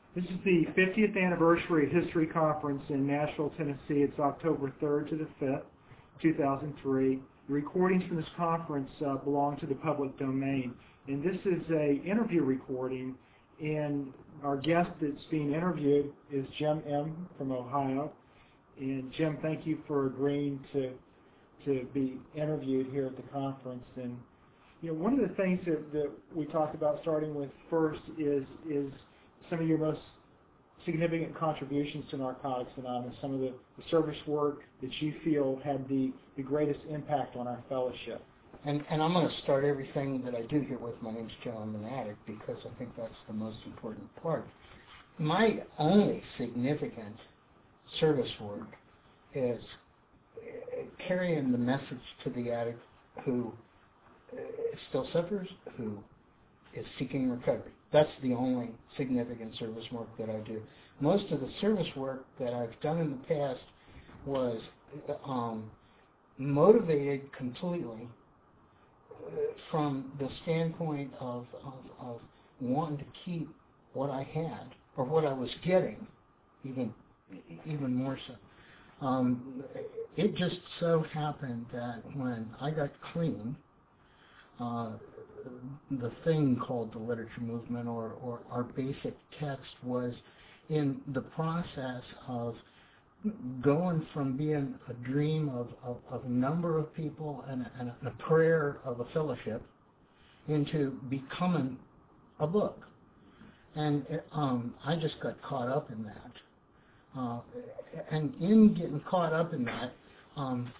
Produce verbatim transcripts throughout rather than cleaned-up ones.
This is the fiftieth anniversary of History Conference in Nashville, Tennessee. It's October third to the fifth, two thousand three. The recordings from this conference uh, belong to the public domain. And this is a interview recording, and our guest that's being interviewed is Jim M. from Ohio. And Jim, thank you for agreeing to to be interviewed here at the conference. And you know, one of the things that, that we talked about starting with first is is some of your most significant contributions to Narcotics Anonymous, some of the, the service work that you feel had the, the greatest impact on our fellowship. And, and I'm going to start everything that I do here with my name's Joe. I'm an addict because I think that's the most important part. My only significant service work is carrying the message to the addict who still suffers, who is seeking recovery. That's the only significant service work that I do. Most of the service work that I've done in the past was um, motivated completely uh, from the standpoint of, of, of wanting to keep what I had, or what I was getting, even even more so. Um, it just so happened that when I got clean, uh, the thing called the literature movement, or, or our basic text, was in the process of going from being a dream of, of, of a number of people and a, and a prayer of a fellowship into becoming a book. And it, um, I just got caught up in that. Uh, and in getting caught up in that, um,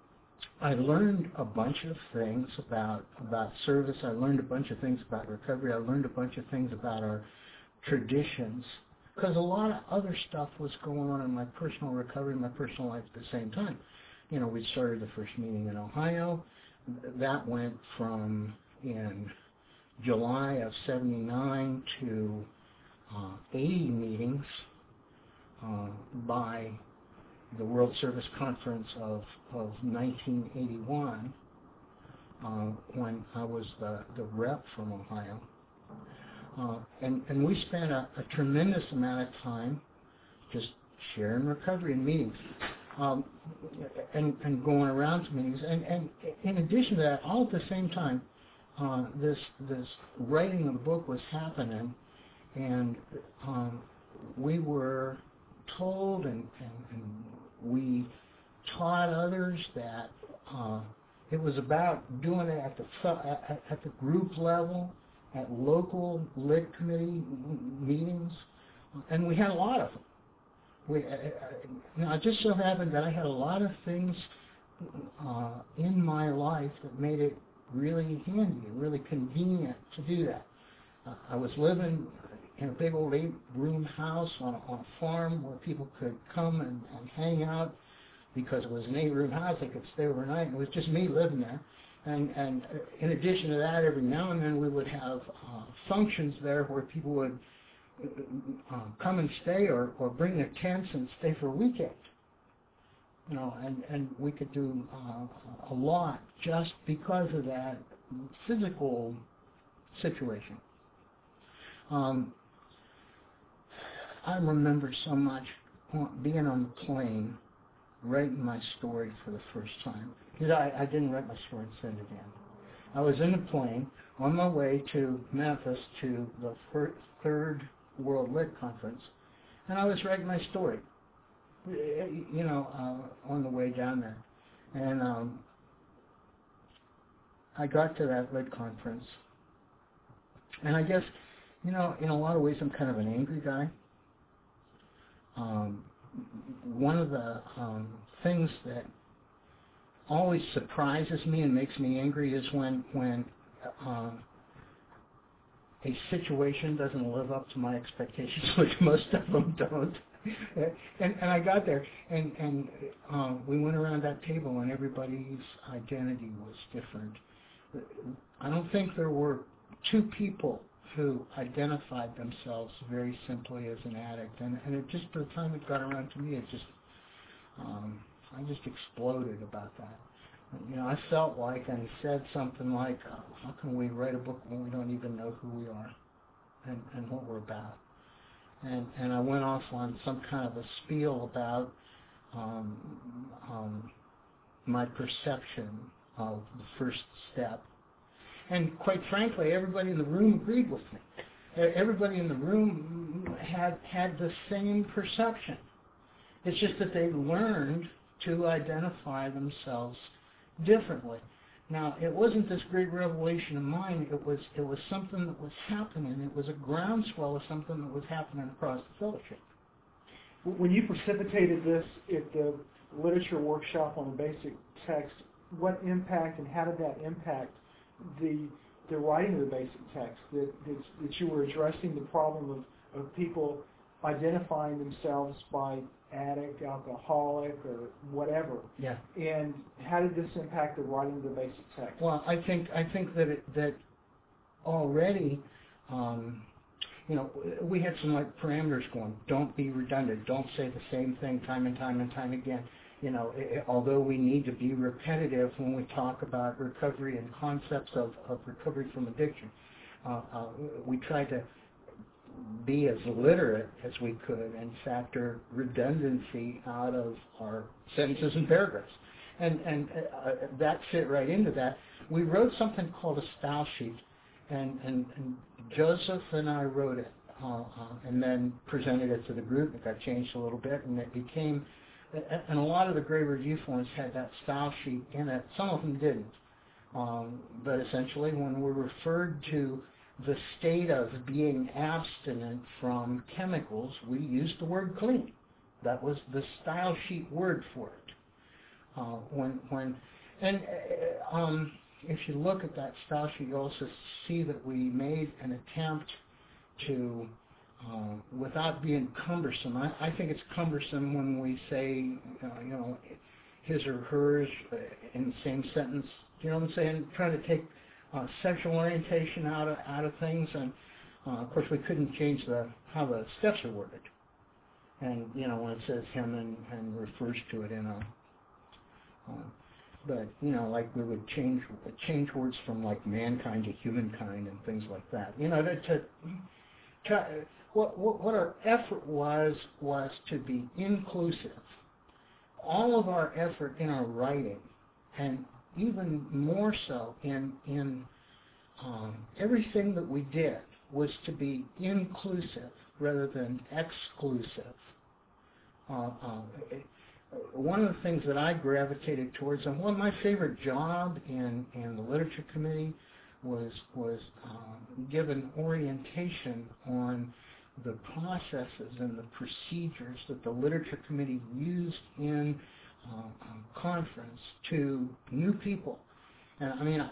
I learned a bunch of things about about service. I learned a bunch of things about recovery. I learned a bunch of things about our traditions, because a lot of other stuff was going on in my personal recovery, my personal life at the same time. You know, we started the first meeting in Ohio. That went from in July of seventy-nine to uh, eighty meetings uh, by the World Service Conference of, of nineteen eighty-one, uh, when I was the, the rep from Ohio. Uh, and, and we spent a, a tremendous amount of time just sharing recovery in meetings, um, and, and going around to meetings. And, and in addition to that, all at the same time, uh, this, this writing of the book was happening, and um, we were told and, and, and we taught others that uh, it was about doing it at the at, at the group level, at local lit committee meetings, and we had a lot of them. We, uh, now, it just so happened that I had a lot of things uh, in my life that made it really handy and really convenient to do that. Uh, I was living in a big old eight-room house on a, on a farm where people could come and, and hang out. Because it was an eight-room house, they could stay overnight. It was just me living there. And, and in addition to that, every now and then we would have uh, functions there where people would uh, come and stay, or, or bring their tents and stay for a weekend. You know, and, and we could do uh, a lot just because of that physical situation. Um, I remember so much being on the plane, writing my story for the first time. Because I, I didn't write my story and send it in. I was in a plane on my way to Memphis to the fir- third World Lit Conference, and I was writing my story, you know, uh, on the way down there. And um, I got to that Lit Conference, and I guess, you know, in a lot of ways I'm kind of an angry guy. Um, one of the um, things that always surprises me and makes me angry is when when uh, a situation doesn't live up to my expectations, which most of them don't. and, and I got there, and, and uh, we went around that table, and everybody's identity was different. I don't think there were two people who identified themselves very simply as an addict, and, and it just, by the time it got around to me, it just, um, I just exploded about that. You know, I felt like, and said something like, oh, how can we write a book when we don't even know who we are and, and what we're about? and, and I went off on some kind of a spiel about um, um, my perception of the first step. And quite frankly, everybody in the room agreed with me. Everybody in the room had had the same perception. It's just that they learned to identify themselves differently. Now, it wasn't this great revelation of mine. It was it was something that was happening. It was a groundswell of something that was happening across the fellowship. When you precipitated this at the literature workshop on the basic text, what impact and how did that impact the the writing of the basic text? That that, that you were addressing the problem of, of people identifying themselves by addict, alcoholic, or whatever. Yeah. And how did this impact the writing of the basic text? Well, I think I think that it, that already, um, you know, we had some like parameters going. Don't be redundant. Don't say the same thing time and time and time again. You know, it, although we need to be repetitive when we talk about recovery and concepts of, of recovery from addiction, uh, uh, we try to be as literate as we could and factor redundancy out of our sentences and paragraphs. And, and uh, that fit right into that. We wrote something called a style sheet, and, and, and Joseph and I wrote it uh, uh, and then presented it to the group. It got changed a little bit, and it became, and a lot of the grade review forms had that style sheet in it. Some of them didn't. Um, but essentially, when we're referred to the state of being abstinent from chemicals, we used the word clean. That was the style sheet word for it. Uh, when, when, and uh, um, if you look at that style sheet, you also see that we made an attempt to, uh, without being cumbersome. I, I think it's cumbersome when we say, uh, you know, his or hers in the same sentence. You know what I'm saying? Trying to take Uh, sexual orientation out of out of things, and uh, of course we couldn't change the how the steps are worded. And you know when it says him and, and refers to it in a, uh, but you know like we would change change words from like mankind to humankind and things like that. You know to, to try, what, what what our effort was was to be inclusive. All of our effort in our writing, and even more so in in um, everything that we did, was to be inclusive rather than exclusive. Uh, uh, one of the things that I gravitated towards, and one of my favorite job in, in the literature committee was was uh, given orientation on the processes and the procedures that the literature committee used in Uh, um, conference to new people. And I mean, uh,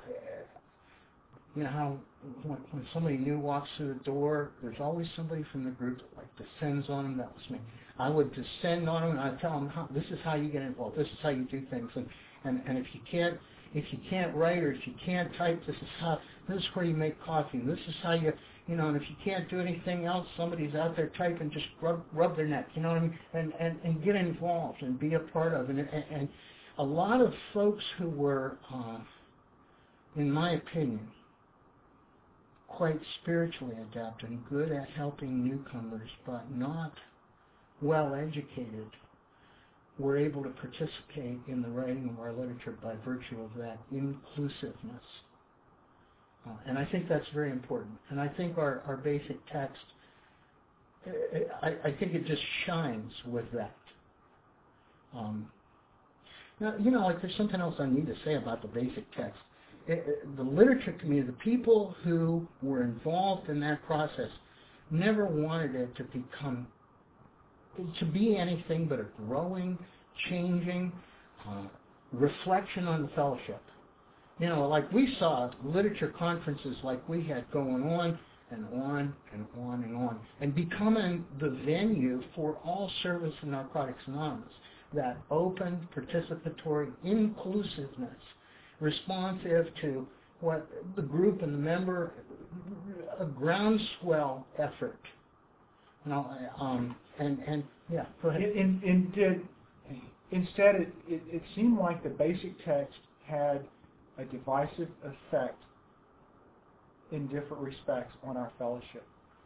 you know how when, when somebody new walks through the door, there's always somebody from the group that like descends on them. That was me. I would descend on them and I'd tell them, how, this is how you get involved. This is how you do things. And, and, and if you can't if you can't write or if you can't type, this is how this is where you make coffee. And this is how you You know, and if you can't do anything else, somebody's out there typing, just rub rub their neck, you know what I mean, and and, and get involved and be a part of it. And, and, and a lot of folks who were, uh, in my opinion, quite spiritually adept and good at helping newcomers, but not well educated, were able to participate in the writing of our literature by virtue of that inclusiveness. Uh, and I think that's very important. And I think our, our basic text, I, I think it just shines with that. Um, now, you know, like there's something else I need to say about the basic text. It, it, the literature community, the people who were involved in that process, never wanted it to become, to be anything but a growing, changing uh, reflection on the fellowship. You know, like we saw literature conferences like we had going on and on and on and on, and becoming the venue for all service in Narcotics Anonymous, that open, participatory inclusiveness, responsive to what the group and the member, a groundswell effort. You know, um, and, and yeah, go ahead. And, and did, instead, it, it, it seemed like the basic text had a divisive effect in different respects on our fellowship.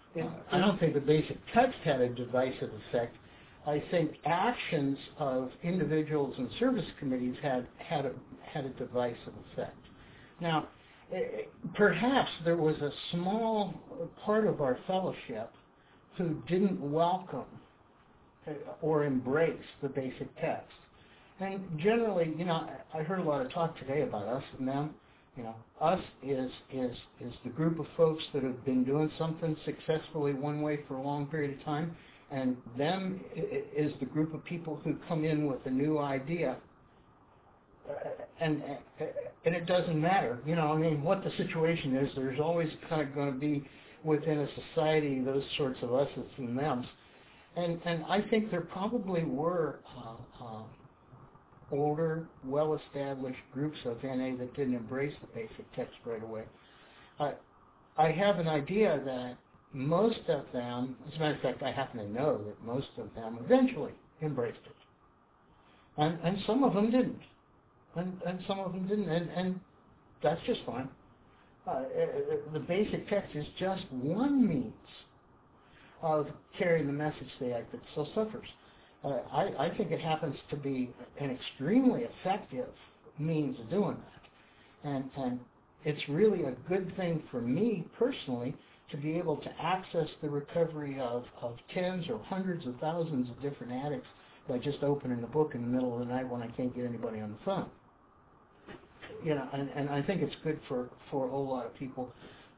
And, I don't think the basic text had a divisive effect. I think actions of individuals and service committees had had a had a divisive effect. Now, eh, perhaps there was a small part of our fellowship who didn't welcome or embrace the basic text. And generally, you know, I heard a lot of talk today about us and them. You know, us is is is the group of folks that have been doing something successfully one way for a long period of time, and them is the group of people who come in with a new idea. Uh, and and it doesn't matter, you know. I mean, what the situation is, there's always kind of going to be within a society those sorts of us's and thems. And and I think there probably were uh, uh, older, well-established groups of N A that didn't embrace the basic text right away. I I have an idea that most of them, as a matter of fact, I happen to know that most of them eventually embraced it, and and some of them didn't, and and some of them didn't, and and that's just fine. Uh, the basic text is just one means of carrying the message to the act that still suffers. Uh, I, I think it happens to be an extremely effective means of doing that. And, and it's really a good thing for me personally to be able to access the recovery of, of tens or hundreds of thousands of different addicts by just opening a book in the middle of the night when I can't get anybody on the phone. You know, and, and I think it's good for, for a whole lot of people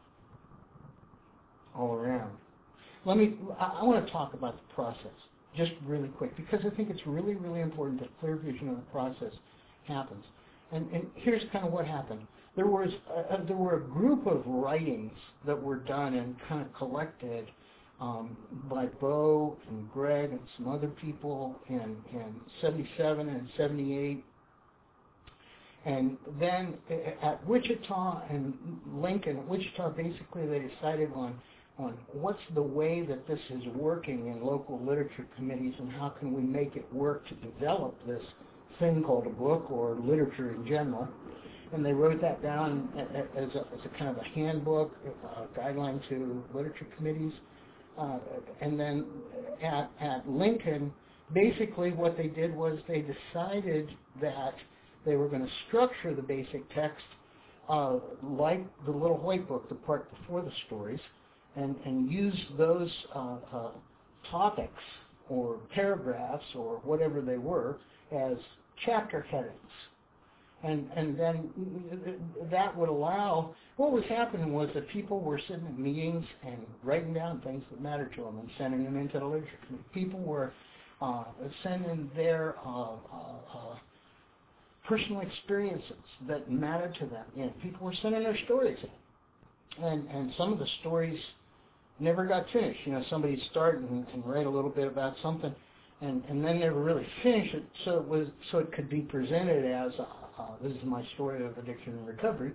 all around. Let me, I, I want to talk about the process just really quick, because I think it's really, really important that clear vision of the process happens. And, and here's kind of what happened. There was a, there were a group of writings that were done and kind of collected um, by Bo and Greg and some other people in, in seventy-seven and seventy-eight. And then at Wichita and Lincoln, at Wichita, basically they decided on on what's the way that this is working in local literature committees and how can we make it work to develop this thing called a book or literature in general. And they wrote that down as a, as a kind of a handbook, a guideline to literature committees. Uh, and then at, at Lincoln, basically what they did was they decided that they were going to structure the basic text uh, like the Little White Book, the part before the stories, and, and use those uh, uh, topics or paragraphs or whatever they were as chapter headings. And, and then that would allow, what was happening was that people were sitting at meetings and writing down things that mattered to them and sending them into the literature committee. People were uh, sending their uh, uh, uh, personal experiences that mattered to them. You know, people were sending their stories in. And, and some of the stories never got finished. You know, somebody'd start and, and write a little bit about something and, and then never really finish it, so it was so it could be presented as uh, uh, this is my story of addiction and recovery.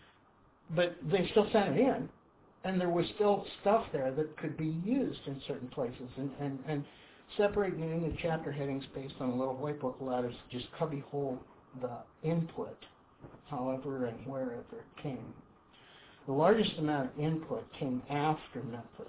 But they still sent it in, and there was still stuff there that could be used in certain places. And, and, and separating it into chapter headings based on a Little White Book allowed us to just cubbyhole the input, however and wherever it came. The largest amount of input came after Memphis,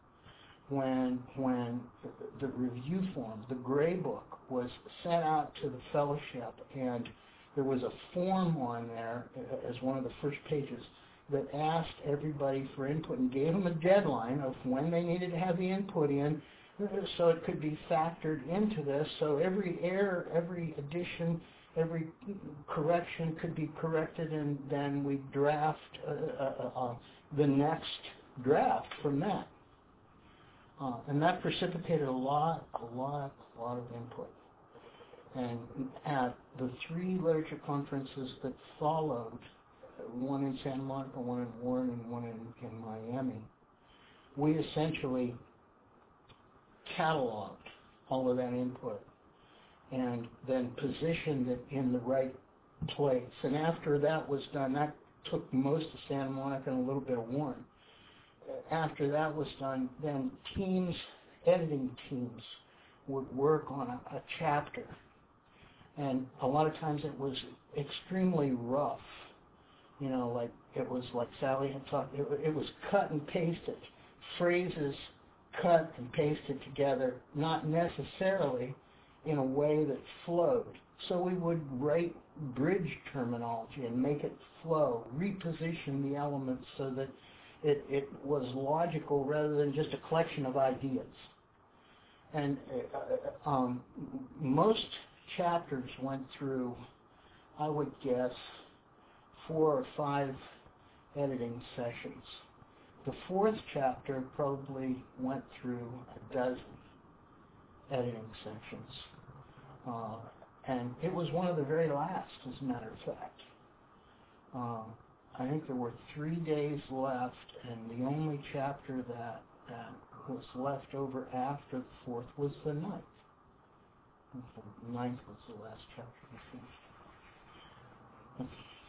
when when the, the review form, the Gray Book, was sent out to the fellowship, and there was a form on there as one of the first pages that asked everybody for input and gave them a deadline of when they needed to have the input in so it could be factored into this, so every error, every addition, every correction could be corrected, and then we draft uh, uh, uh, the next draft from that. Uh, and that precipitated a lot, a lot, a lot of input. And at the three literature conferences that followed, one in Santa Monica, one in Warren, and one in, in Miami, we essentially cataloged all of that input and then positioned it in the right place. And after that was done, that took most of Santa Monica and a little bit of Warren. After that was done, then teams, editing teams, would work on a, a chapter. And a lot of times it was extremely rough. You know, like it was like Sally had talked, it, it was cut and pasted phrases cut and pasted together, not necessarily in a way that flowed. So we would write bridge terminology and make it flow, reposition the elements so that it, it was logical rather than just a collection of ideas. And uh, um, most chapters went through, I would guess, four or five editing sessions. The fourth chapter probably went through a dozen editing sessions. Uh, and it was one of the very last, as a matter of fact. Uh, I think there were three days left, and the only chapter that, that was left over after the fourth was the ninth. The ninth was the last chapter we finished.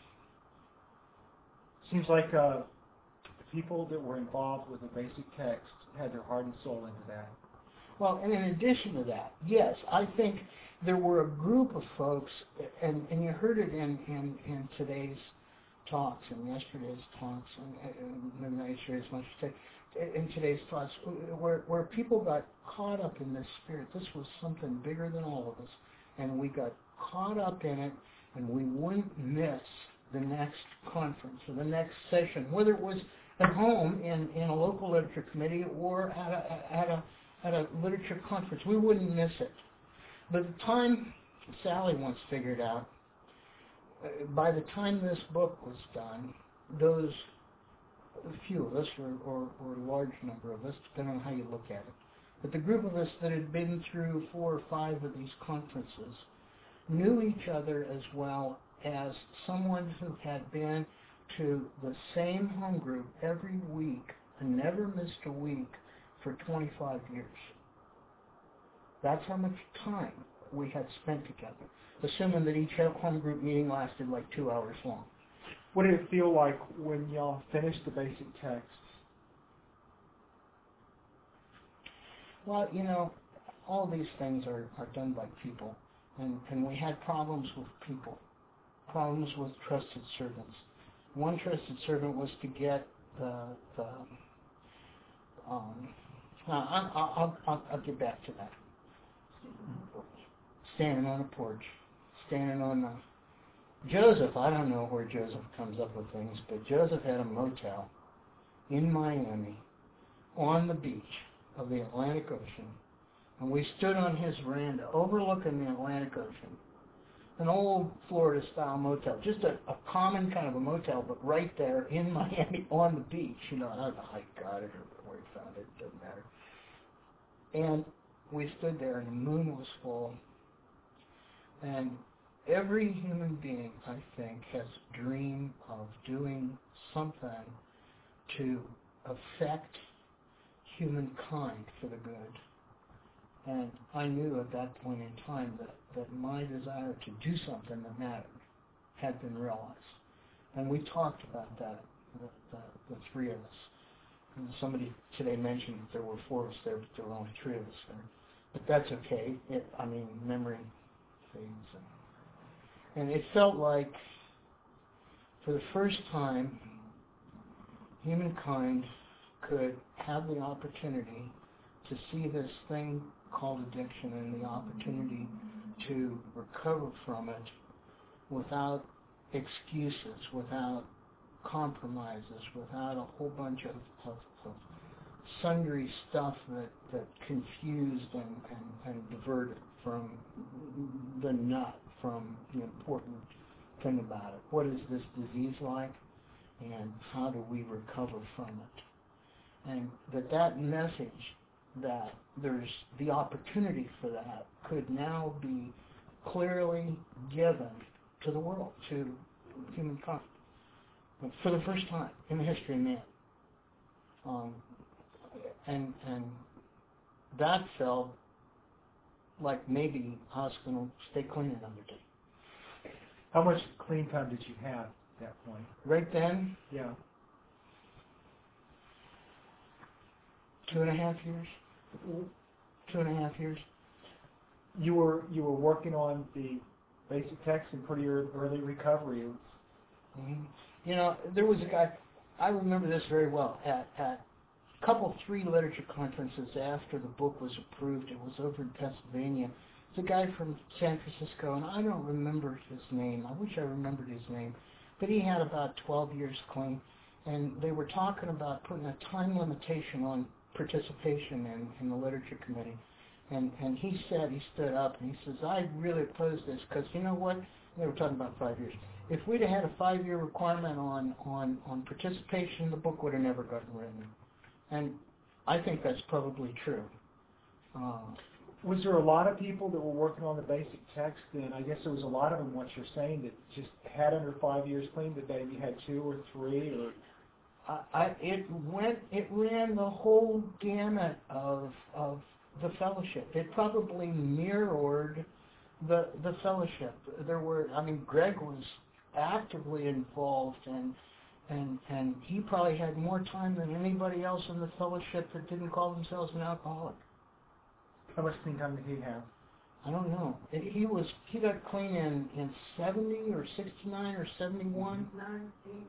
Seems like uh, the people that were involved with the basic text had their heart and soul into that. Well, and in addition to that, yes, I think there were a group of folks, and, and you heard it in, in, in today's talks and yesterday's talks, and, and maybe not yesterday's much today, in today's talks, where, where people got caught up in this spirit. This was something bigger than all of us, and we got caught up in it, and we wouldn't miss the next conference or the next session, whether it was at home in, in a local literature committee or at a, at a at a literature conference. We wouldn't miss it. By the time, Sally once figured out, uh, by the time this book was done, those a few of us, or, or, or a large number of us, depending on how you look at it, but the group of us that had been through four or five of these conferences knew each other as well as someone who had been to the same home group every week and never missed a week for twenty-five years. That's how much time we had spent together, assuming that each home group meeting lasted like two hours long. What did it feel like when y'all finished the basic text? Well, you know, all these things are, are done by people, and, and we had problems with people, problems with trusted servants. One trusted servant was to get the, the um, I'll, I'll, I'll, I'll get back to that. Standing on a porch, standing on a... Joseph, I don't know where Joseph comes up with things, but Joseph had a motel in Miami on the beach of the Atlantic Ocean, and we stood on his veranda overlooking the Atlantic Ocean. An old Florida-style motel, just a, a common kind of a motel, but right there in Miami on the beach. You know, I don't know how he got it or where he found it, it doesn't matter. And we stood there, and the moon was full. And every human being, I think, has a dream of doing something to affect humankind for the good. And I knew at that point in time that, that my desire to do something that mattered had been realized. And we talked about that, the, the, the three of us. And somebody today mentioned that there were four of us there, but there were only three of us there. But that's okay. It, I mean, memory fades. And, and it felt like, for the first time, humankind could have the opportunity to see this thing called addiction and the opportunity to recover from it without excuses, without compromises, without a whole bunch of, of, of sundry stuff that, that confused and, and, and diverted from the nut, from the important thing about it. What is this disease like, and how do we recover from it? And that that message that there's the opportunity for that could now be clearly given to the world, to humankind, for the first time in the history of man. Um, and and that felt like maybe I was going to stay clean another day. How much clean time did you have at that point? Right then? Yeah. Two and a half years. Two and a half years. You were you were working on the basic text in pretty early recovery. Mm-hmm. You know, there was a guy, I remember this very well, at, at couple, three literature conferences after the book was approved. It was over in Pennsylvania. It's a guy from San Francisco, and I don't remember his name. I wish I remembered his name. But he had about twelve years clean, and they were talking about putting a time limitation on participation in, in the literature committee. And, and he said, he stood up, and he says, I really oppose this, because you know what? They were talking about five years. If we'd have had a five-year requirement on, on, on participation, the book would have never gotten written. And I think that's probably true. Uh, Was there a lot of people that were working on the basic text then? I guess there was a lot of them, what you're saying, that just had under five years clean, that maybe had two or three, or... I, I, it went, it ran the whole gamut of, of the fellowship. It probably mirrored the, the fellowship. There were, I mean, Greg was actively involved, and, and, and he probably had more time than anybody else in the fellowship that didn't call themselves an alcoholic. How much clean time did he have? I don't know. It, he was he got clean in, in seventy or sixty-nine or seventy-one. Nine, eight.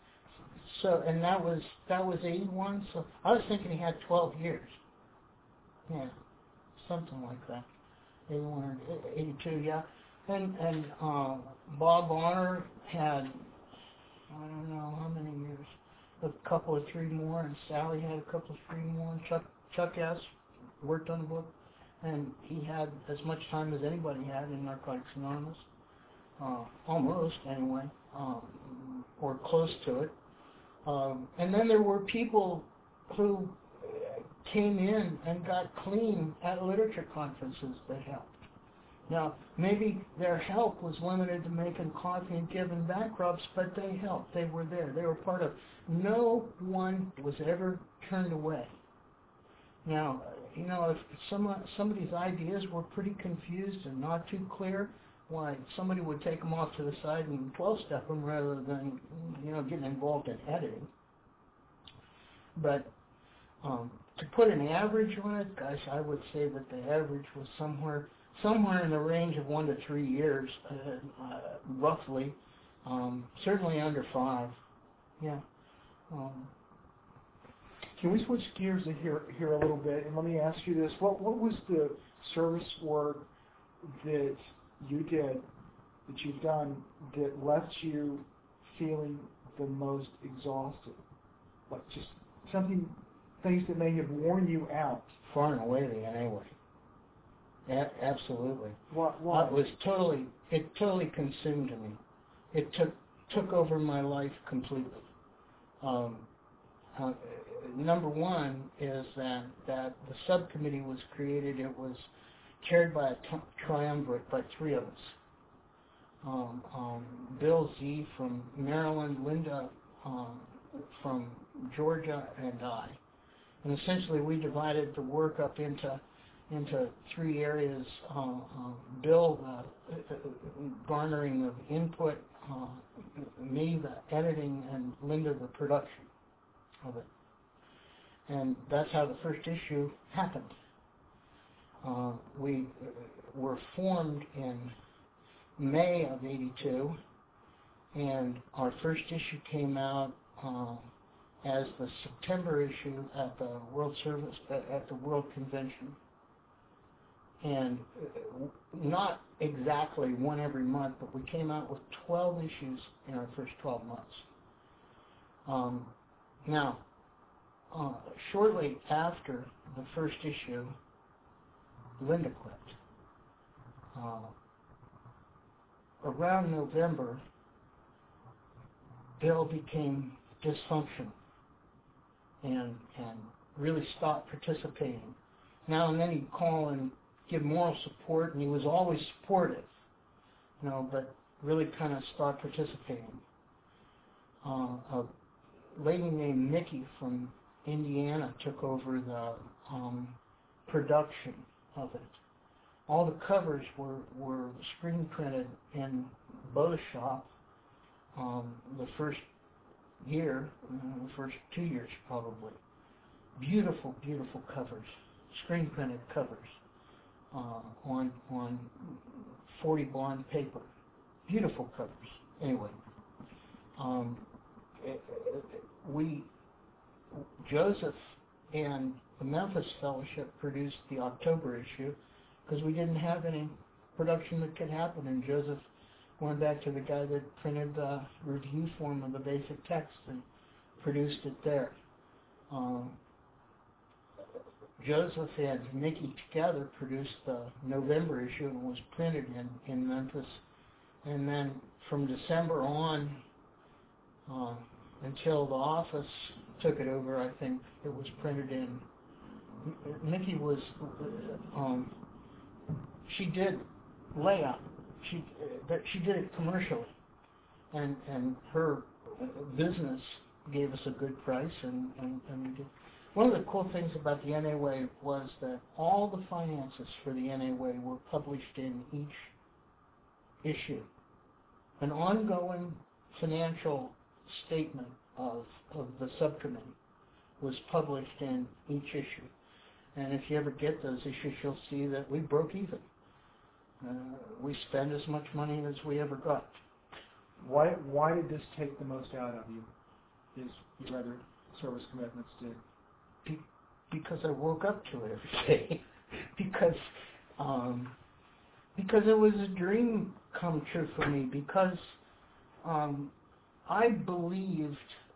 So and that was that was eighty-one. So I was thinking he had twelve years. Yeah, something like that. eighty-one or eighty-two, yeah. And and uh, Bob Honor had I don't know how many years, a couple or three more, and Sally had a couple of three more. And Chuck Chuck S. worked on the book, and he had as much time as anybody had in Narcotics Anonymous, uh, almost anyway, um, or close to it. Um, and then there were people who came in and got clean at literature conferences that helped. Now, maybe their help was limited to making coffee and giving back rubs, but they helped. They were there. They were part of. No one was ever turned away. Now, you know, if some, somebody's ideas were pretty confused and not too clear, why, somebody would take them off to the side and twelve-step them rather than, you know, getting involved in editing. But um, to put an average on it, gosh, I would say that the average was somewhere somewhere in the range of one to three years, uh, uh, roughly. Um, certainly under five. Yeah. Um, Can we switch gears here here a little bit, and let me ask you this: What what was the service work that you did, that you've done, that left you feeling the most exhausted? Like just something, things that may have worn you out. Far and away the N A way. A- absolutely. What? Why? It was totally. It totally consumed me. It took took over my life completely. Um, uh, number one is that that the subcommittee was created. It was chaired by a t- triumvirate by three of us. Um, um, Bill Z. from Maryland, Linda um, from Georgia, and I. And essentially, we divided the work up into into three areas. Uh, uh, Bill, uh, garnering of input, uh, me, the editing, and Linda, the production of it. And that's how the first issue happened. Uh, we were formed in May of eighty-two, and our first issue came out uh, as the September issue at the World Service at the World Convention. And not exactly one every month, but we came out with twelve issues in our first twelve months. Um, now, uh, shortly after the first issue, Linda quit. Uh, around November, Bill became dysfunctional and and really stopped participating. Now and then he'd call and give moral support, and he was always supportive, you know, but really kind of stopped participating. Uh, a lady named Mickey from Indiana took over the um, production of it. All the covers were, were screen printed in Bo's shop um, the first year, uh, the first two years probably. Beautiful, beautiful covers, screen printed covers. Uh, on on forty bond paper, beautiful covers. Anyway, um, it, it, we Joseph and the Memphis Fellowship produced the October issue because we didn't have any production that could happen, and Joseph went back to the guy that printed the review form of the basic text and produced it there. Um, Joseph and Mickey together produced the November issue and was printed in, in Memphis. And then from December on uh, until the office took it over, I think it was printed in. Mickey was, um, she did layout. She uh, she did it commercially, and and her business gave us a good price, and, and, and we did. One of the cool things about the N A W A was that all the finances for the N A W A were published in each issue. An ongoing financial statement of, of the subcommittee was published in each issue. And if you ever get those issues, you'll see that we broke even. Uh, we spend as much money as we ever got. Why why did this take the most out of you, as your other service commitments did? Be, because I woke up to it every day. because um, because it was a dream come true for me. Because um, I believed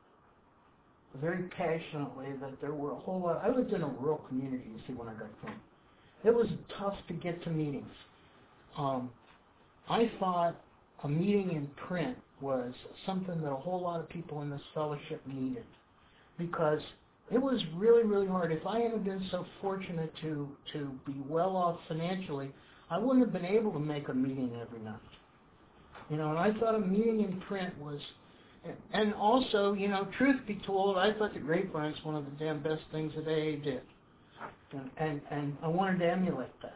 very passionately that there were a whole lot. I lived in a rural community, you see, when I got home. It was tough to get to meetings. Um, I thought a meeting in print was something that a whole lot of people in this fellowship needed, because it was really, really hard. If I hadn't been so fortunate to, to be well off financially, I wouldn't have been able to make a meeting every night. You know, and I thought a meeting in print was, and also, you know, truth be told, I thought the Grapevine was one of the damn best things that A A did. And, and, and I wanted to emulate that.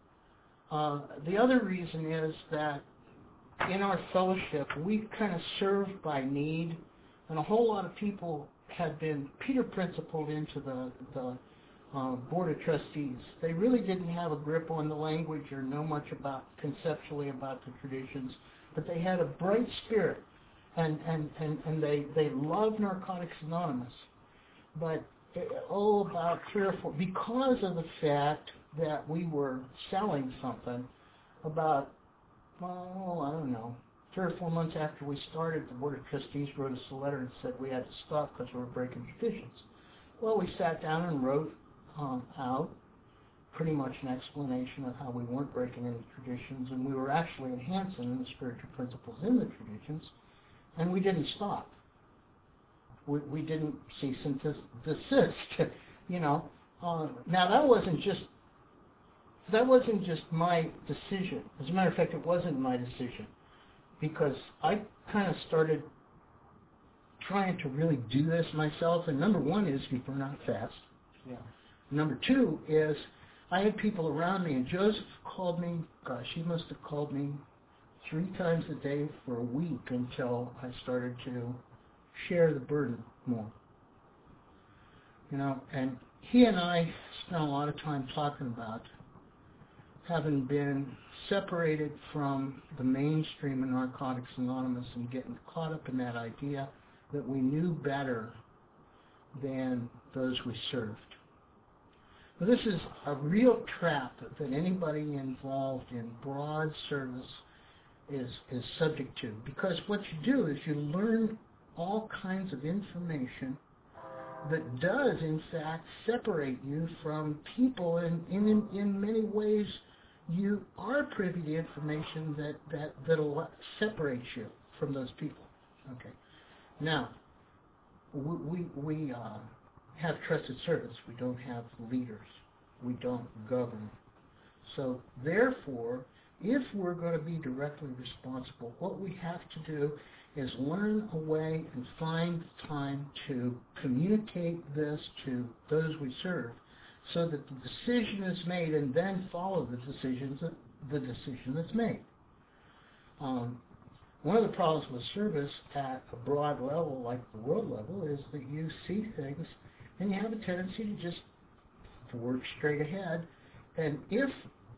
Uh, the other reason is that in our fellowship, we kind of served by need, and a whole lot of people had been Peter Principled into the, the uh, Board of Trustees. They really didn't have a grip on the language or know much about conceptually about the traditions, but they had a bright spirit, and, and, and, and they, they loved Narcotics Anonymous. But, oh, about three or four, because of the fact that we were selling something, about, well, I don't know, three or four months after we started, the Board of Trustees wrote us a letter and said we had to stop because we were breaking traditions. Well, we sat down and wrote um, out pretty much an explanation of how we weren't breaking any traditions, and we were actually enhancing the spiritual principles in the traditions, and we didn't stop. We, we didn't cease and desist, you know. Uh, now, that wasn't just that wasn't just my decision. As a matter of fact, it wasn't my decision, because I kind of started trying to really do this myself. And number one is you burn out fast. Yeah. Number two is I had people around me, and Joseph called me, gosh, he must have called me three times a day for a week until I started to share the burden more. You know, and he and I spent a lot of time talking about having been separated from the mainstream of Narcotics Anonymous and getting caught up in that idea that we knew better than those we served. Now, this is a real trap that anybody involved in broad service is, is subject to, because what you do is you learn all kinds of information that does, in fact, separate you from people, and in, in, in many ways you are privy to information that, that, that separates you from those people. Okay. Now, we, we, we uh, have trusted service. We don't have leaders. We don't govern. So, therefore, if we're going to be directly responsible, what we have to do is learn a way and find time to communicate this to those we serve, so that the decision is made, and then follow the decisions that, the decision that's made. Um, one of the problems with service at a broad level, like the world level, is that you see things and you have a tendency to just forge straight ahead. And if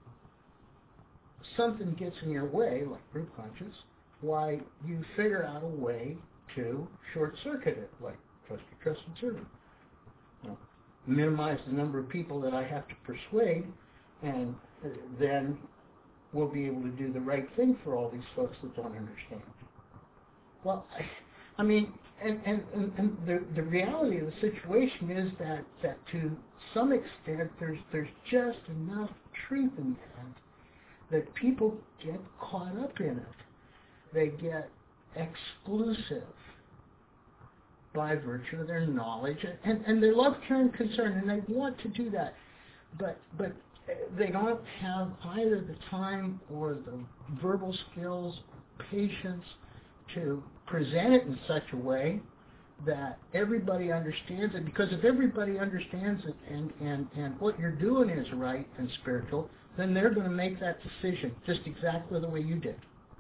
something gets in your way, like group conscience, why, you figure out a way to short-circuit it, like trust your trusted servant. No. minimize the number of people that I have to persuade, and uh, then we'll be able to do the right thing for all these folks that don't understand. Well, I, I mean, and, and, and, and the, the reality of the situation is that, that to some extent there's, there's just enough truth in that that people get caught up in it. They get exclusive by virtue of their knowledge, and, and they love care and concern, and they want to do that, but but they don't have either the time or the verbal skills, patience to present it in such a way that everybody understands it, because if everybody understands it and, and, and what you're doing is right and spiritual, then they're going to make that decision just exactly the way you did.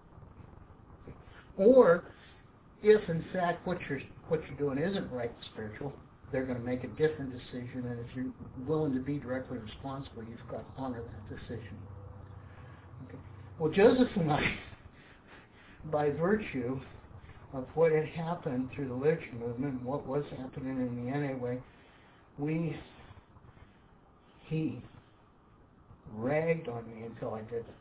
Or if in fact what you're what you're doing isn't right and spiritual, they're going to make a different decision, and if you're willing to be directly responsible, you've got to honor that decision. Okay. Well, Joseph and I, by virtue of what had happened through the literature movement and what was happening in the N A W A, we, he ragged on me until I did it.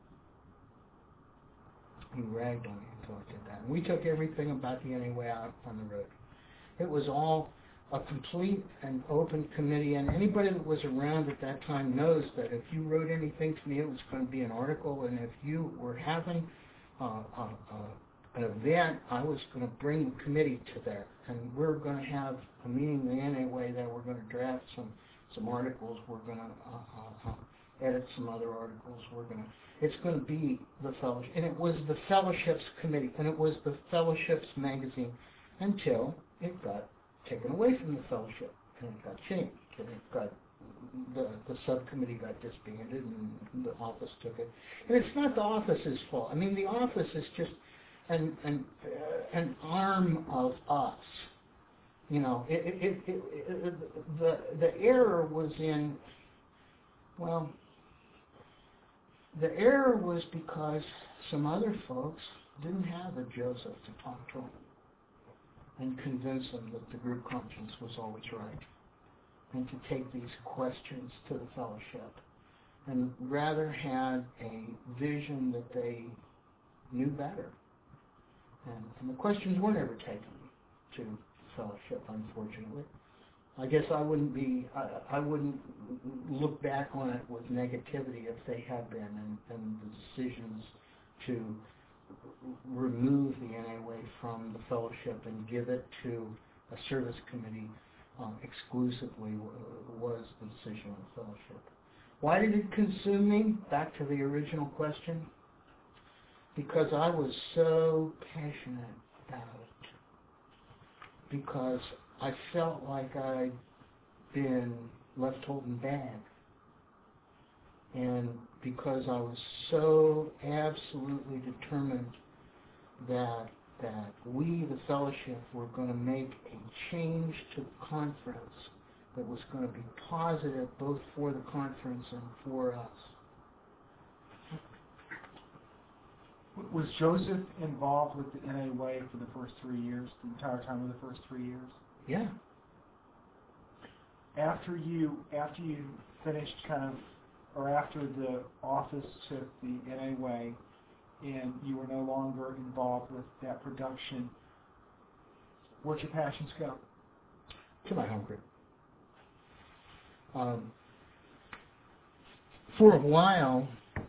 He ragged on me until I did that. And we took everything about the N A W A out on the road. It was all a complete and open committee, and anybody that was around at that time knows that if you wrote anything to me, it was going to be an article, and if you were having uh, uh, uh, an event, I was going to bring the committee to there, and we're going to have a meeting in the N A W A that we're going to draft some, some articles, we're going to uh, uh, uh, edit some other articles, we're going to, it's going to be the fellowship, and it was the fellowship's committee, and it was the fellowship's magazine until it got taken away from the fellowship, and it got changed, and it got, the, the subcommittee got disbanded, and the office took it. And it's not the office's fault. I mean, the office is just an an, uh, an arm of us. You know, it, it, it, it, it, the the error was in, well, the error was because some other folks didn't have a Joseph to talk to them and convince them that the group conscience was always right, and to take these questions to the fellowship, and rather had a vision that they knew better. And, and the questions were never taken to the fellowship, unfortunately. I guess I wouldn't be, I, I wouldn't look back on it with negativity if they had been, and, and the decisions to remove the N A W A from the fellowship and give it to a service committee um, exclusively was the decision of the fellowship. Why did it consume me? Back to the original question. Because I was so passionate about it. Because I felt like I'd been left holding bag. And because I was so absolutely determined that that we, the fellowship, were going to make a change to the conference that was going to be positive both for the conference and for us. Was Joseph involved with the N A W A for the first three years, the entire time of the first three years? Yeah. After you, after you finished kind of, or after the office took the N A W A and you were no longer involved with that production, where'd your passions go? To my home group. Um, for a while,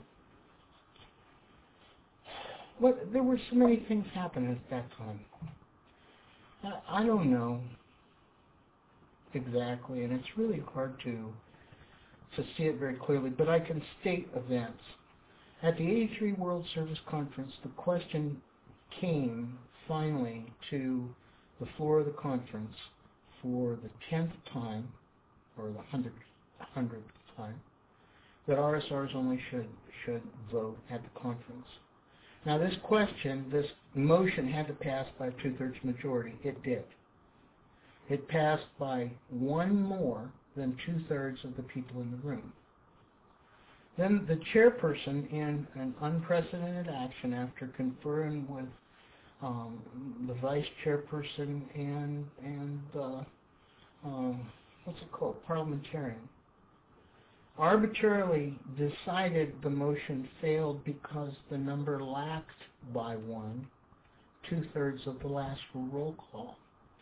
what, there were so many things happening at that time. I, I don't know exactly, and it's really hard to to see it very clearly, but I can state events. At the eighty-three World Service Conference, the question came finally to the floor of the conference for the tenth time, or the hundredth, hundredth time, that R S Rs only should should vote at the conference. Now this question, this motion had to pass by a two-thirds majority. It did. It passed by one more than two-thirds of the people in the room. Then the chairperson, in an unprecedented action after conferring with um, the vice chairperson and and uh, uh, what's it called, parliamentarian, arbitrarily decided the motion failed because the number lacked by one, two-thirds of the last roll call.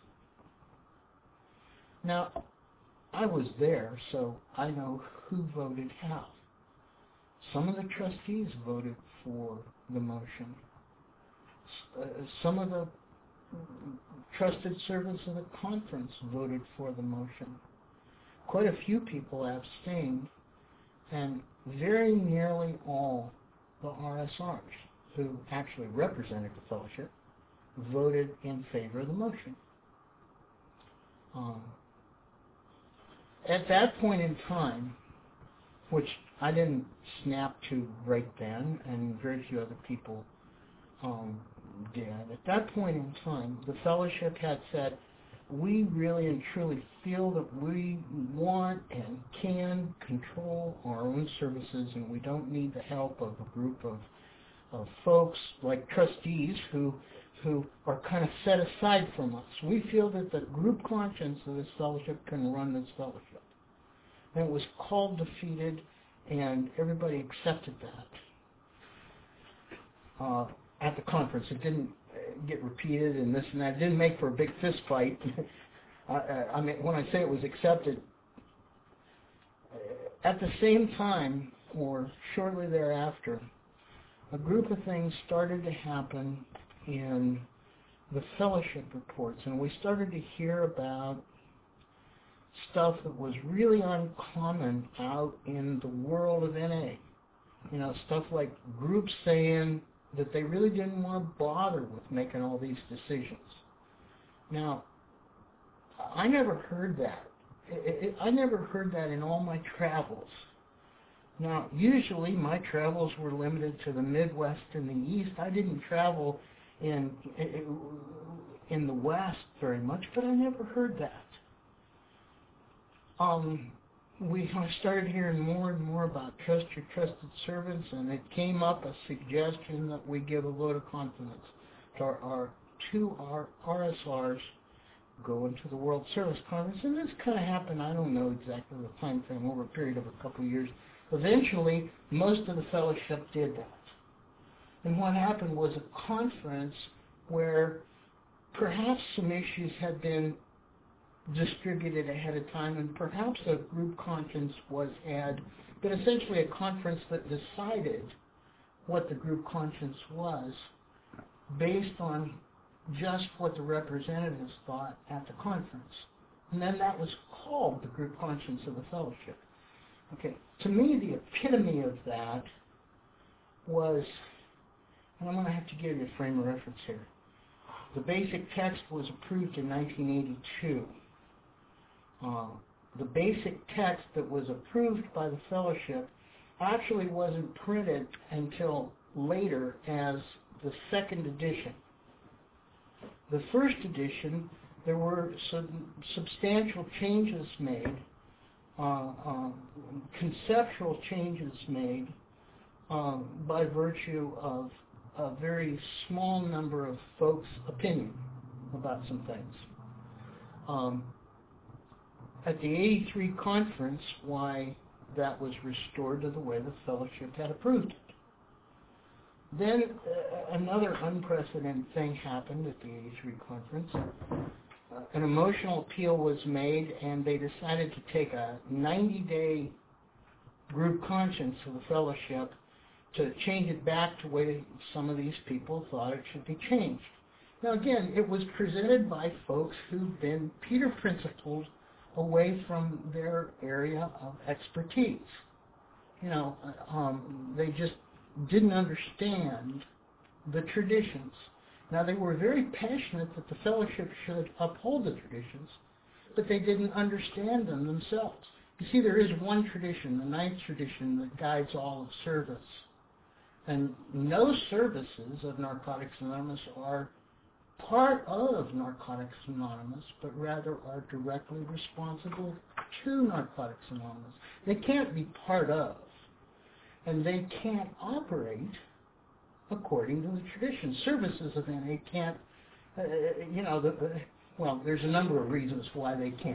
Now, I was there, so I know who voted how. Some of the trustees voted for the motion. Uh, some of the trusted servants of the conference voted for the motion. Quite a few people abstained, and very nearly all the R S Rs who actually represented the fellowship voted in favor of the motion. Um, at that point in time, which I didn't snap to right then, and very few other people um, did, at that point in time, the fellowship had said, we really and truly feel that we want and can control our own services, and we don't need the help of a group of, of folks like trustees who who are kind of set aside from us. We feel that the group conscience of this fellowship can run this fellowship. And it was called defeated, and everybody accepted that uh, at the conference. It didn't get repeated and this and that. It didn't make for a big fist fight. I, I mean, when I say it was accepted, at the same time, or shortly thereafter, a group of things started to happen in the fellowship reports, and we started to hear about stuff that was really uncommon out in the world of N A. You know, stuff like groups saying that they really didn't want to bother with making all these decisions. Now, I never heard that. It, it, I never heard that in all my travels. Now, usually my travels were limited to the Midwest and the East. I didn't travel in in the West very much, but I never heard that. Um, we started hearing more and more about trust your trusted servants, and it came up a suggestion that we give a vote of confidence to our, our to our R S Rs going to the World Service Conference, and this kind of happened, I don't know exactly the time frame, over a period of a couple of years. Eventually, most of the fellowship did that. And what happened was a conference where perhaps some issues had been distributed ahead of time, and perhaps a group conscience was had, but essentially a conference that decided what the group conscience was based on just what the representatives thought at the conference. And then that was called the group conscience of the fellowship. Okay, to me the epitome of that was, and I'm going to have to give you a frame of reference here. The basic text was approved in nineteen eighty-two. Uh, the basic text that was approved by the fellowship actually wasn't printed until later as the second edition. The first edition, there were some substantial changes made, uh, uh, conceptual changes made um, by virtue of a very small number of folks' opinion about some things. Um, at the eighty-three conference, why that was restored to the way the fellowship had approved it. Then uh, another unprecedented thing happened at the eighty-three conference. Uh, an emotional appeal was made, and they decided to take a ninety-day group conscience of the fellowship to change it back to the way some of these people thought it should be changed. Now again, it was presented by folks who've been Peter Principled away from their area of expertise. You know, um, they just didn't understand the traditions. Now they were very passionate that the fellowship should uphold the traditions, but they didn't understand them themselves. You see, there is one tradition, the ninth tradition, that guides all of service. And no services of Narcotics Anonymous are part of Narcotics Anonymous, but rather are directly responsible to Narcotics Anonymous. They can't be part of, and they can't operate according to the tradition. Services of N A can't, uh, you know, the, uh, well, there's a number of reasons why they can't.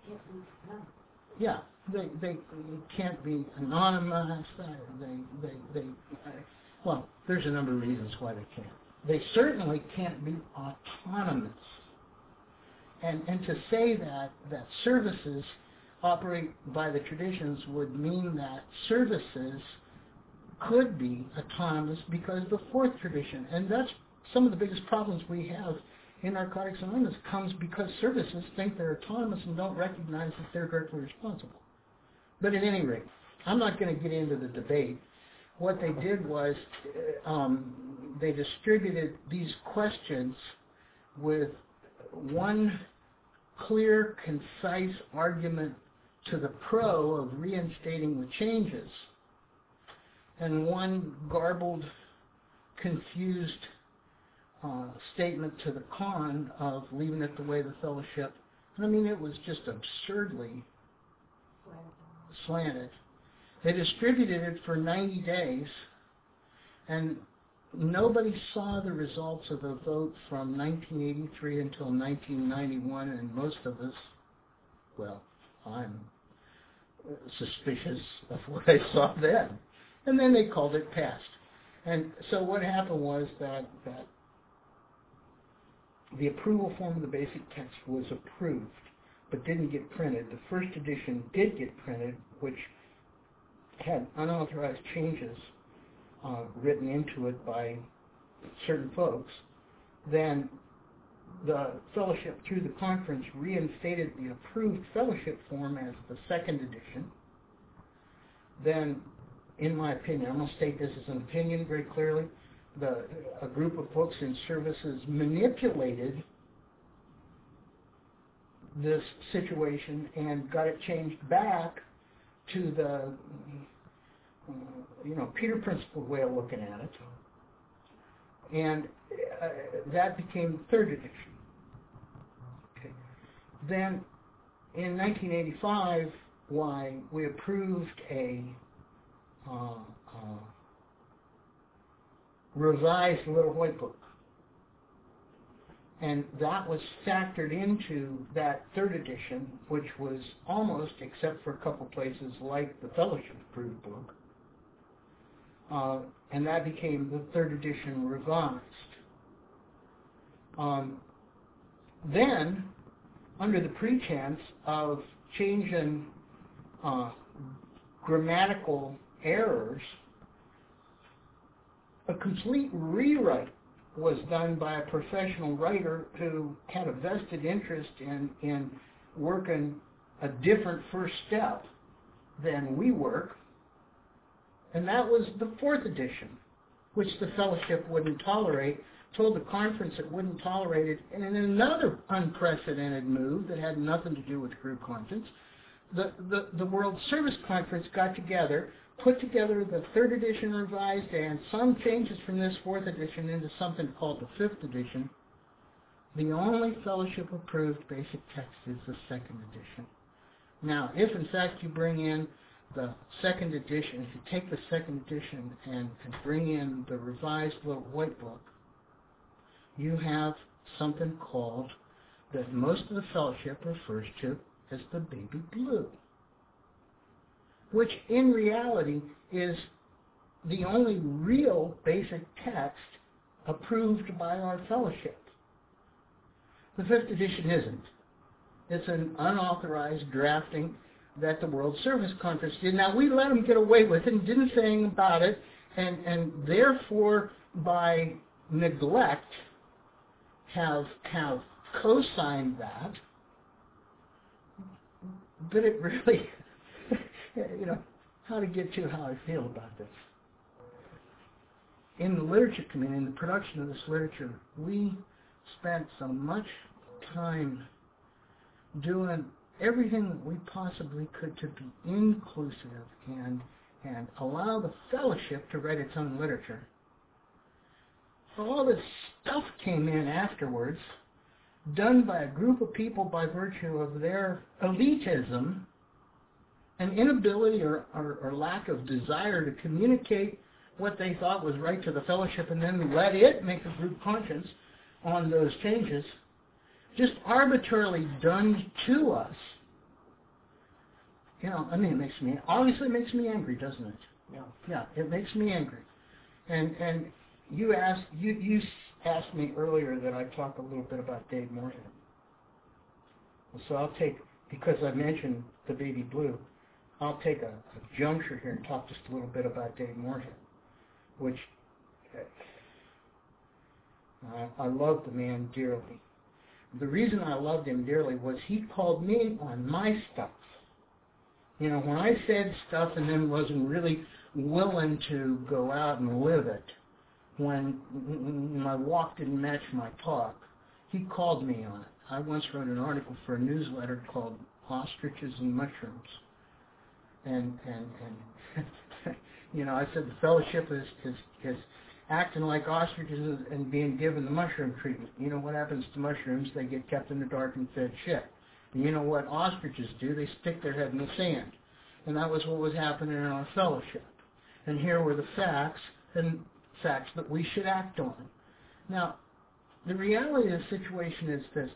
Yeah, they they can't be anonymous. They they they. Uh, well, there's a number of reasons why they can't. They certainly can't be autonomous. And and to say that that services operate by the traditions would mean that services could be autonomous because of the fourth tradition, and that's some of the biggest problems we have in Narcotics Anonymous comes because services think they're autonomous and don't recognize that they're directly responsible. But at any rate, I'm not going to get into the debate. What they did was um, they distributed these questions with one clear, concise argument to the pro of reinstating the changes, and one garbled, confused uh, statement to the con of leaving it the way the fellowship. And I mean, it was just absurdly slanted. They distributed it for ninety days, and nobody saw the results of the vote from nineteen eighty-three until nineteen ninety-one, and most of us, well, I'm suspicious of what I saw then. And then they called it passed. And so what happened was that, that the approval form of the basic text was approved, but didn't get printed. The first edition did get printed, which had unauthorized changes uh, written into it by certain folks. Then the fellowship, through the conference, reinstated the approved fellowship form as the second edition. Then, in my opinion, I'm going to state this as an opinion very clearly, the, a group of folks in services manipulated this situation and got it changed back to the, uh, you know, Peter Principle way of looking at it. And uh, that became the third edition. Okay. Then, in nineteen eighty-five, why we approved a uh, uh, revised Little White Book. And that was factored into that third edition, which was almost, except for a couple places, like the Fellowship-approved book. Uh, and that became the third edition revised. Um, then, under the pretense of changing uh, grammatical errors, a complete rewrite was done by a professional writer who had a vested interest in, in working a different first step than we work. And that was the fourth edition, which the fellowship wouldn't tolerate, told the conference it wouldn't tolerate it, and in another unprecedented move that had nothing to do with group conscience, the, the, the World Service Conference got together, put together the third edition revised and some changes from this fourth edition into something called the fifth edition. The only fellowship-approved basic text is the second edition. Now, if in fact you bring in the second edition, if you take the second edition and, and bring in the revised Little White Book, you have something called, that most of the fellowship refers to as the Baby Blue, which in reality is the only real basic text approved by our fellowship. The fifth edition isn't. It's an unauthorized drafting that the World Service Conference did. Now, we let them get away with it and didn't say anything about it, and, and therefore, by neglect, have, have co-signed that. But it really, you know, how to get to how I feel about this. In the literature community, in the production of this literature, we spent so much time doing everything that we possibly could to be inclusive and and allow the fellowship to write its own literature. All this stuff came in afterwards, done by a group of people by virtue of their elitism, an inability or, or, or lack of desire to communicate what they thought was right to the fellowship and then let it make a group conscience on those changes, just arbitrarily done to us You know, I mean, it makes me, obviously it makes me angry, doesn't it? Yeah. Yeah, it makes me angry. And and you asked, you, you asked me earlier that I talk a little bit about Dave Moorhead. So I'll take, because I mentioned the Baby Blue, I'll take a, a juncture here and talk just a little bit about Dave Moorhead, which uh, I love the man dearly. The reason I loved him dearly was he called me on my stuff. You know, when I said stuff and then wasn't really willing to go out and live it, when my walk didn't match my talk, he called me on it. I once wrote an article for a newsletter called Ostriches and Mushrooms. And, and, and you know, I said the fellowship is, is, is acting like ostriches and being given the mushroom treatment. You know what happens to mushrooms? They get kept in the dark and fed shit. And you know what ostriches do? They stick their head in the sand. And that was what was happening in our fellowship. And here were the facts, and facts that we should act on. Now, the reality of the situation is this.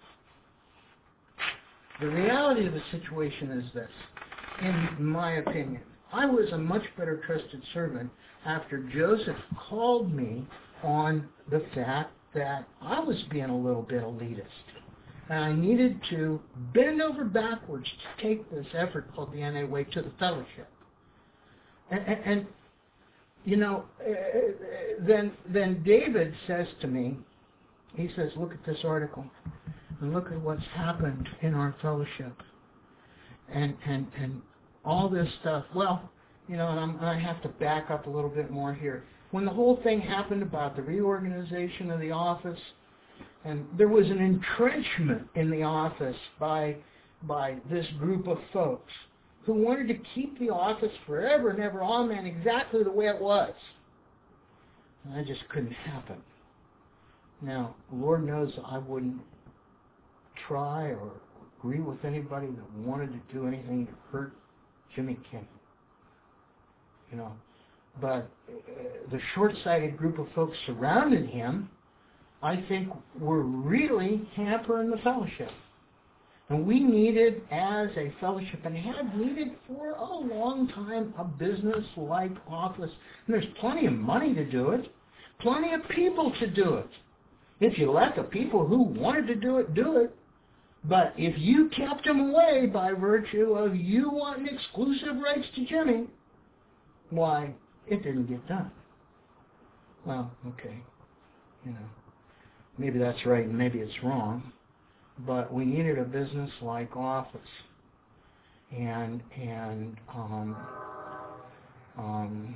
The reality of the situation is this, in my opinion. I was a much better trusted servant after Joseph called me on the fact that I was being a little bit elitist. And I needed to bend over backwards to take this effort called the N A Way to the fellowship. And, and, and you know, uh, then then David says to me, he says, look at this article and look at what's happened in our fellowship and and and all this stuff. Well, you know, and I'm, I have to back up a little bit more here. When the whole thing happened about the reorganization of the office, and there was an entrenchment in the office by by this group of folks who wanted to keep the office forever and ever, amen, exactly the way it was. And that just couldn't happen. Now, Lord knows I wouldn't try or agree with anybody that wanted to do anything to hurt Jimmy King. You know, but uh, the short-sighted group of folks surrounding him, I think, were really hampering the fellowship. And we needed, as a fellowship, and had needed for a long time, a business-like office. And there's plenty of money to do it, plenty of people to do it. If you let the people who wanted to do it, do it. But if you kept them away by virtue of you wanting exclusive rights to Jimmy, why, it didn't get done. Well, okay, you know, maybe that's right and maybe it's wrong, but we needed a business-like office. And, and, um, um,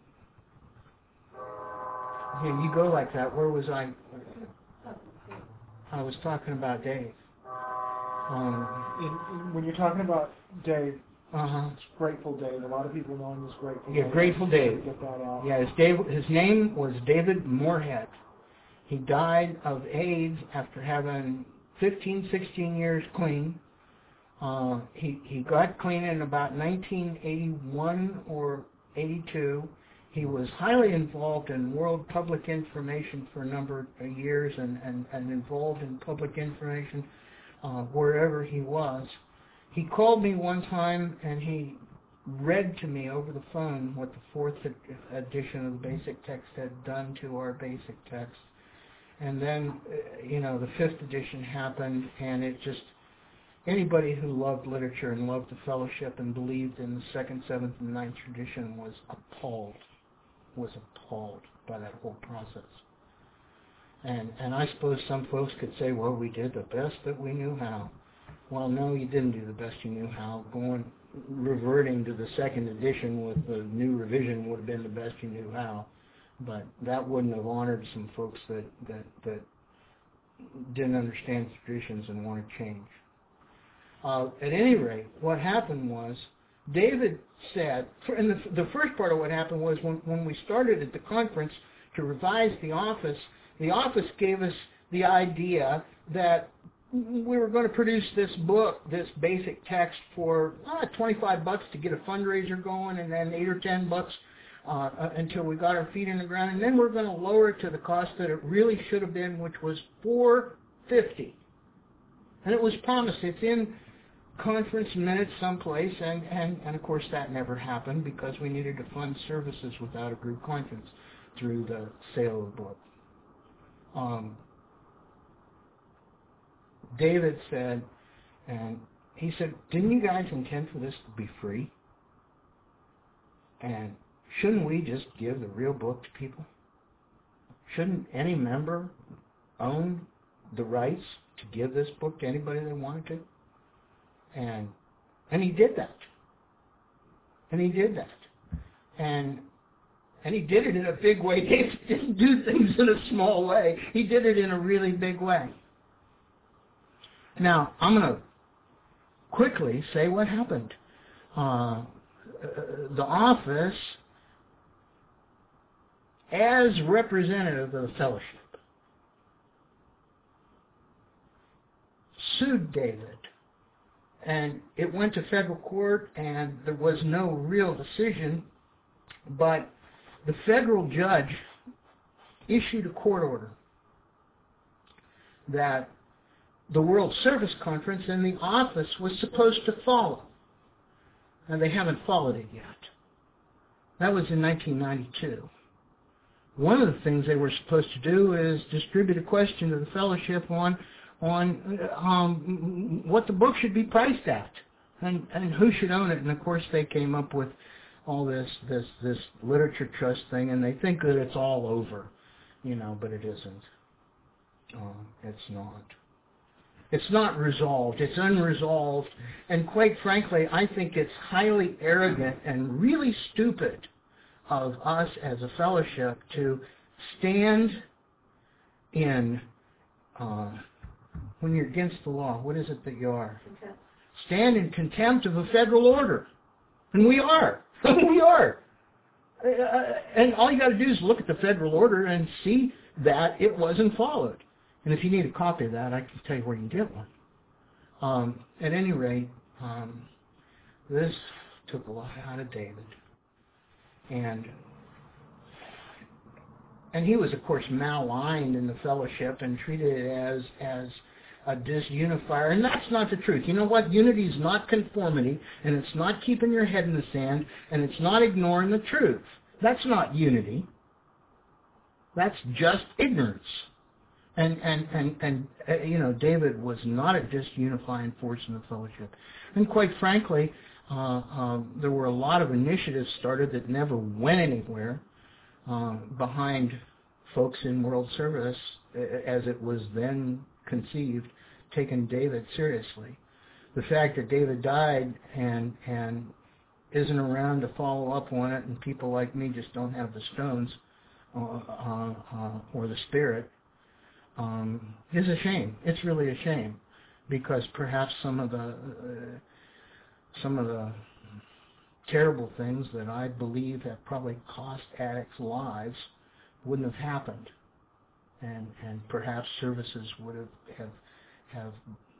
yeah, you go like that. Where was I? I was talking about Dave. Um, in, in, when you're talking about Dave, uh-huh. it's Grateful Dave. A lot of people know him as Grateful Yeah, Dave. Grateful Dave. Get that out. Yeah, his, Dave, his name was David Moorhead. He died of AIDS after having fifteen, sixteen years clean. Uh, he, he got clean in about nineteen eighty-one or eighty-two. He was highly involved in world public information for a number of years and, and, and involved in public information uh, wherever he was. He called me one time and he read to me over the phone what the fourth ed- edition of the basic text had done to our basic text. And then, uh, you know, the fifth edition happened, and it just, anybody who loved literature and loved the fellowship and believed in the second, seventh, and ninth tradition was appalled, was appalled by that whole process. And and I suppose some folks could say, well, we did the best that we knew how. Well, no, you didn't do the best you knew how. Going, reverting to the second edition with the new revision would have been the best you knew how. But that wouldn't have honored some folks that, that, that didn't understand traditions and want to change. Uh, at any rate, what happened was, David said, and the, the first part of what happened was when, when we started at the conference to revise the office, the office gave us the idea that we were going to produce this book, this basic text, for uh, twenty-five bucks to get a fundraiser going, and then eight or ten bucks uh, uh, until we got our feet in the ground, and then we're going to lower it to the cost that it really should have been, which was four fifty. And it was promised. It's in conference minutes someplace, and, and, and of course that never happened because we needed to fund services without a group conference through the sale of the book. Um, David said, and he said, didn't you guys intend for this to be free? And shouldn't we just give the real book to people? Shouldn't any member own the rights to give this book to anybody they wanted to? And and he did that. And he did that. And and he did it in a big way. He didn't do things in a small way. He did it in a really big way. Now, I'm going to quickly say what happened. Uh, the office, as representative of the fellowship, sued David. And it went to federal court, and there was no real decision, but the federal judge issued a court order that the World Service Conference and the office was supposed to follow. And they haven't followed it yet. That was in nineteen ninety-two. One of the things they were supposed to do is distribute a question to the fellowship on on um, what the book should be priced at and, and who should own it. And, of course, they came up with all this, this, this literature trust thing, and they think that it's all over, you know, but it isn't. Uh, it's not. It's not resolved. It's unresolved. And quite frankly, I think it's highly arrogant and really stupid of us as a fellowship to stand in, uh, when you're against the law, what is it that you are? Contempt. Stand in contempt of a federal order. And we are. we are. Uh, and all you got to do is look at the federal order and see that it wasn't followed. And if you need a copy of that, I can tell you where you can get one. Um, at any rate, um, this took a lot out of David. And and he was, of course, maligned in the fellowship and treated as as a disunifier. And that's not the truth. You know what? Unity is not conformity, and it's not keeping your head in the sand, and it's not ignoring the truth. That's not unity. That's just ignorance. And, and, and, and uh, you know, David was not a disunifying force in the fellowship. And quite frankly, uh, um, there were a lot of initiatives started that never went anywhere uh, behind folks in world service, uh, as it was then conceived, taking David seriously. The fact that David died and and isn't around to follow up on it, and people like me just don't have the stones uh, uh, uh, or the spirit, Um, is a shame. It's really a shame, because perhaps some of the uh, some of the terrible things that I believe have probably cost addicts' lives wouldn't have happened, and and perhaps services would have have have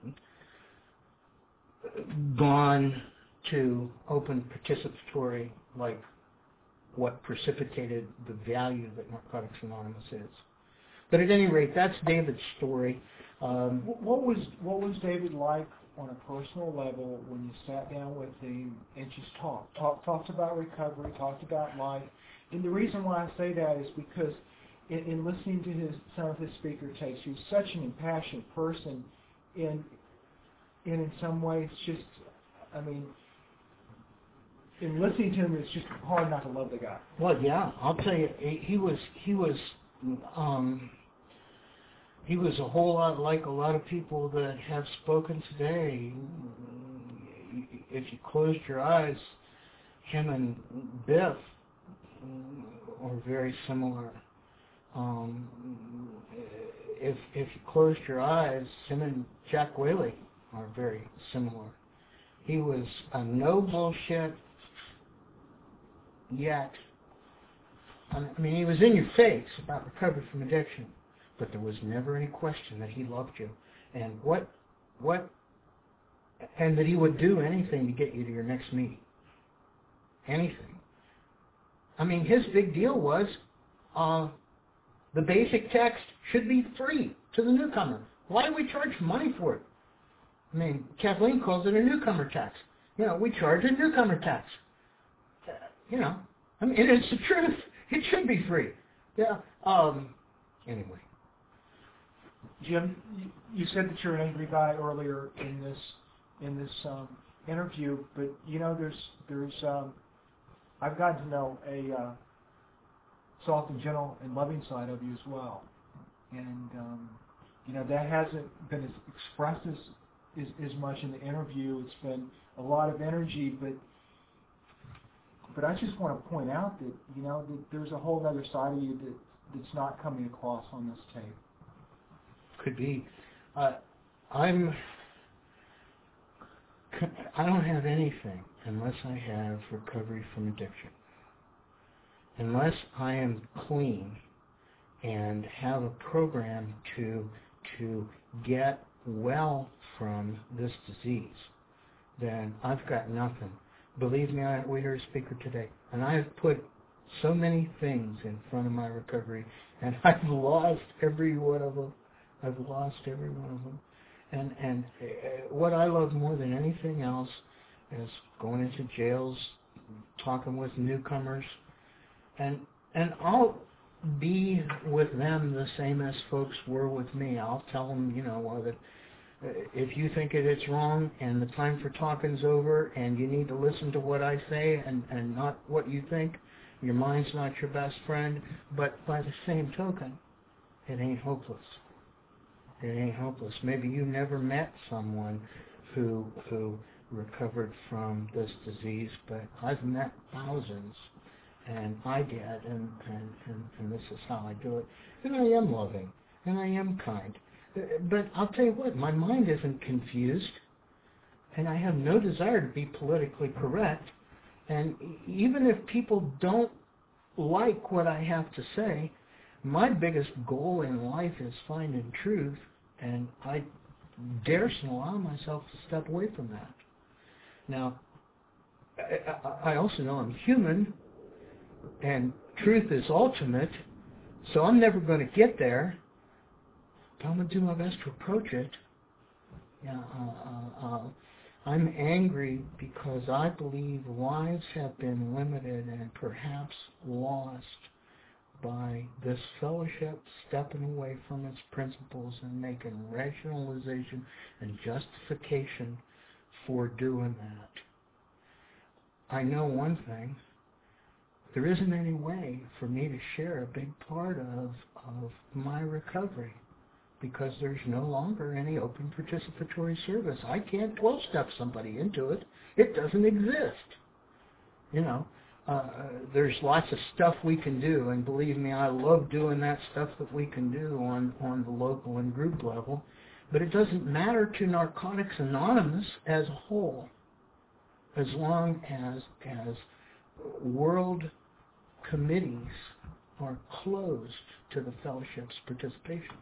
gone to open participatory, like what precipitated the value that Narcotics Anonymous is. But at any rate, that's David's story. Um, what was what was David like on a personal level when you sat down with him and just talked? Talk, talked about recovery, talked about life. And the reason why I say that is because in, in listening to his some of his speaker tapes, he was such an impassioned person, and and in some ways, just I mean, in listening to him, it's just hard not to love the guy. Well, yeah, I'll tell you, he was he was. Um, He was a whole lot like a lot of people that have spoken today. If you closed your eyes, him and Biff are very similar. Um, if if you closed your eyes, him and Jack Whaley are very similar. He was a no bullshit, yet, I mean, he was in your face about recovery from addiction. But there was never any question that he loved you, and what, what, and that he would do anything to get you to your next meeting. Anything. I mean, his big deal was uh, the basic text should be free to the newcomer. Why do we charge money for it? I mean, Kathleen calls it a newcomer tax. You know, we charge a newcomer tax. Uh, you know, I mean, it's the truth. It should be free. Yeah. Um. Anyway. Jim, you said that you're an angry guy earlier in this in this um, interview, but you know, there's there's um, I've gotten to know a uh, soft and gentle and loving side of you as well, and um, you know, that hasn't been as expressed as, as as much in the interview. It's been a lot of energy, but but I just want to point out that you know that there's a whole other side of you that that's not coming across on this tape. Could be. Uh, I'm. I don't have anything unless I have recovery from addiction. Unless I am clean and have a program to to get well from this disease, then I've got nothing. Believe me, I, we heard a speaker today, and I have put so many things in front of my recovery, and I've lost every one of them. I've lost every one of them. And and uh, what I love more than anything else is going into jails, talking with newcomers, and and I'll be with them the same as folks were with me. I'll tell them, you know, uh, that uh, if you think it, it's wrong and the time for talking's over and you need to listen to what I say and, and not what you think, your mind's not your best friend. But by the same token, it ain't hopeless. It ain't hopeless. Maybe you never met someone who who recovered from this disease, but I've met thousands, and I did, and, and, and, and this is how I do it. And I am loving, and I am kind. But I'll tell you what, my mind isn't confused, and I have no desire to be politically correct. And even if people don't like what I have to say, my biggest goal in life is finding truth, and I daresn't allow myself to step away from that. Now, I, I also know I'm human, and truth is ultimate, so I'm never going to get there, but I'm going to do my best to approach it. Yeah, uh, uh, uh, I'm angry because I believe lives have been limited and perhaps lost by this fellowship stepping away from its principles and making rationalization and justification for doing that. I know one thing. There isn't any way for me to share a big part of, of my recovery because there's no longer any open participatory service. I can't twelve-step somebody into it. It doesn't exist. You know, Uh, there's lots of stuff we can do, and believe me, I love doing that stuff that we can do on, on the local and group level, but it doesn't matter to Narcotics Anonymous as a whole, as long as, as world committees are closed to the fellowship's participation.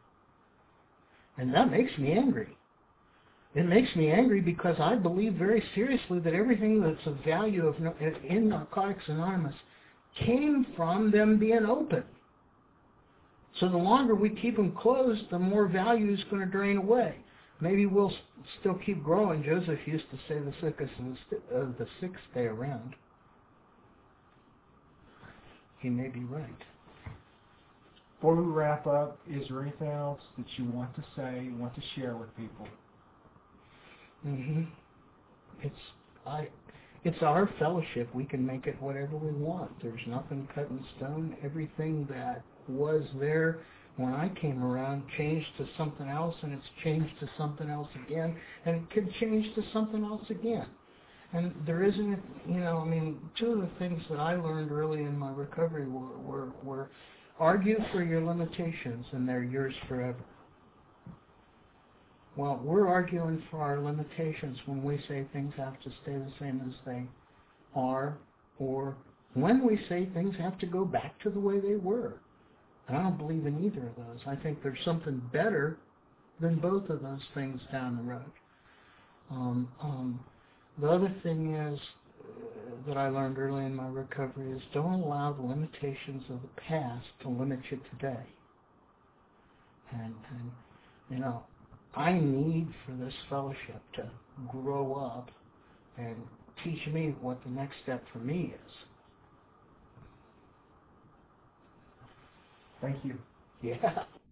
And that makes me angry. It makes me angry because I believe very seriously that everything that's of value of, in Narcotics Anonymous came from them being open. So the longer we keep them closed, the more value is going to drain away. Maybe we'll still keep growing. Joseph used to say the sickest and the, uh, the sick stay around. He may be right. Before we wrap up, is there anything else that you want to say, you want to share with people? Mm-hmm. It's I. It's our fellowship. We can make it whatever we want. There's nothing cut in stone. Everything that was there when I came around changed to something else, and it's changed to something else again, and it could change to something else again. And there isn't, you know, I mean, two of the things that I learned early in my recovery were, were, were argue for your limitations, and they're yours forever. Well, we're arguing for our limitations when we say things have to stay the same as they are, or when we say things have to go back to the way they were. And I don't believe in either of those. I think there's something better than both of those things down the road. Um, um, the other thing is uh, that I learned early in my recovery is don't allow the limitations of the past to limit you today. And, and you know, I need for this fellowship to grow up and teach me what the next step for me is. Thank you. Yeah.